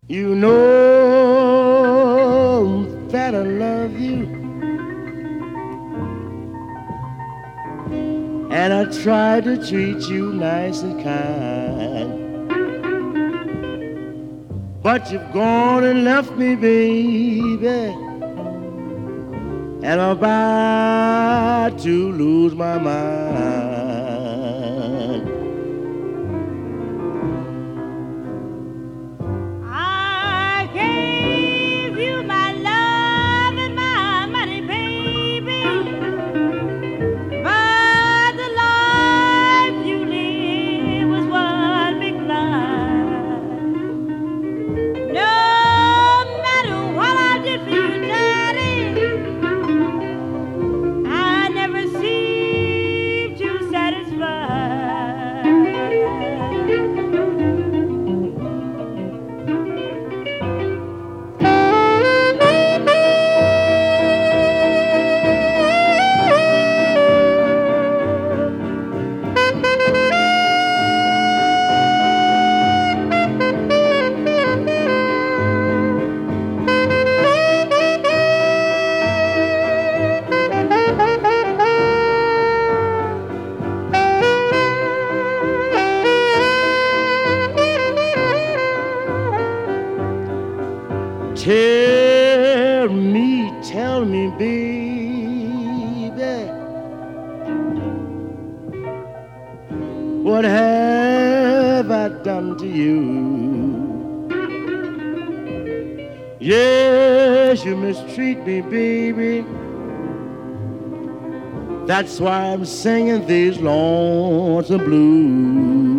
You know that I love you, and I try to treat you nice and kind. But you've gone and left me, baby, and I'm about to lose my mind. I gave you my love and my money, baby, but the life you live was one big lie. No matter what I did for you, Daddy, I never seemed to satisfy. Tell me, baby, what have I done to you? Yes, you mistreat me, baby. That's why I'm singing these lonesome blues.